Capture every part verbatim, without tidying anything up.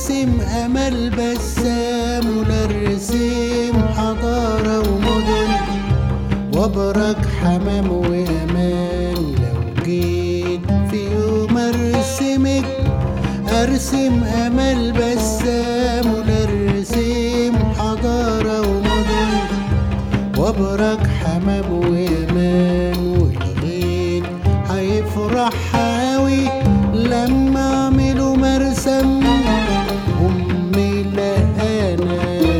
ارسم امل بسام ونرسم حضارة ومدن وابرك حمام وامان. لو جيت في يوم ارسمك ارسم امل بسام ونرسم حضارة ومدن وابرك حمام وامان. والغيط هيفرح هاوي لما اعملوا مرسم. امي لهانا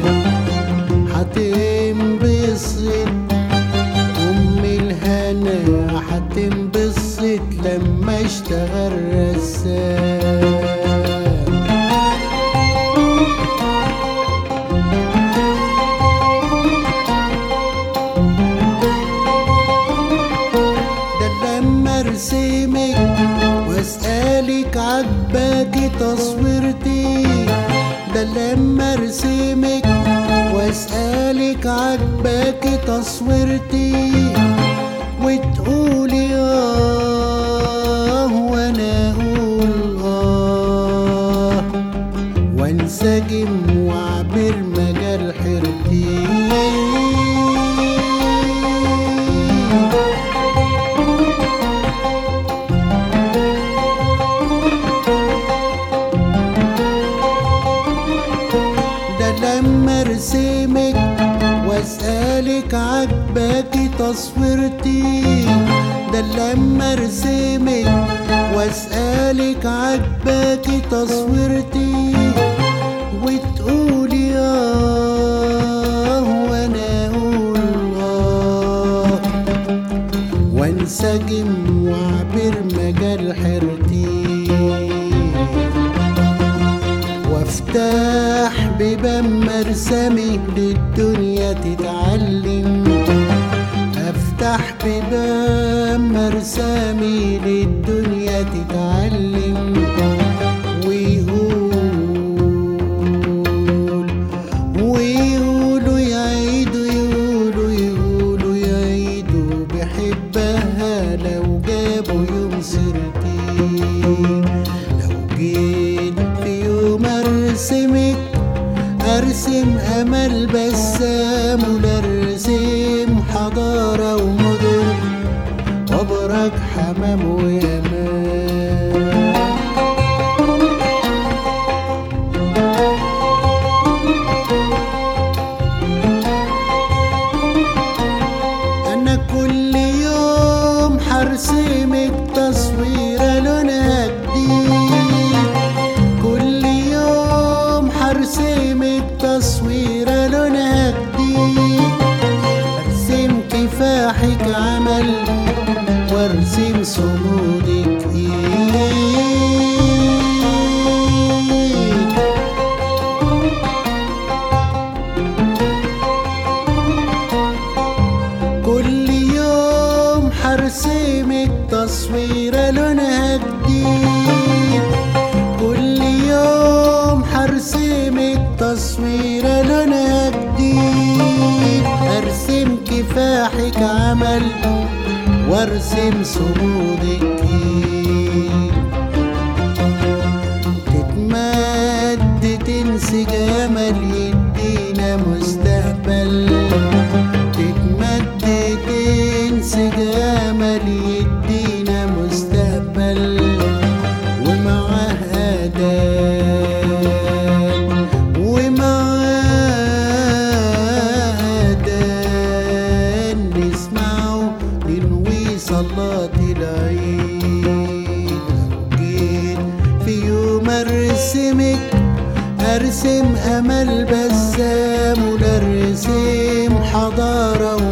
هتنبسط، امي الهنا هتنبسط لما اشتغل رسام. ارسمك واسألك عجباكي تصويرتي، ده لما ارسمك واسألك عجباكي تصويرتي وتقولي اه وانا اقول اه وانسجم واعبر مجال حيرتي. لما ارسمك واسألك عجباكي تصويرتي، ده لما ارسمك واسألك عجباكي تصويرتي وتقولي اه وانا اقول اه وانسجم واعبر مجال حيرتي. وافتح بيبان مرسمي للدنيا تتعلم، افتح بيبان مرسمي للدنيا تتعلم. ويقول ويقولوا يعيدوا يقولوا يقولوا يعيدوا بحبها لو جابوا يوم سيرتي. لو جيت في يوم ارسمك ارسم امل بسام ونرسم حضارة ومدن وابرك حمام وامان. انا كل يوم حرسمك تصويرة لونها جديد، كل يوم حرسمك تصويرة لونها جديد. ارسم كفاحك عمل وارسم صمودك ايد. كل يوم حرسمك تصويرة لونها جديد، كل يوم حرسمك تصويرة لونها جديد. ارسم كفاحك عمل وارسم صمودك ايد. تتمد تنسي جمال يدينا مستقبل، تتمد تنسي جمال يدينا مستقبل. ومعاه أداء ومعاه أداء نسمعه ننوي صلاة العيد. لو جيت في يوم ارسمك ارسم امل بسام ونرسم حضارة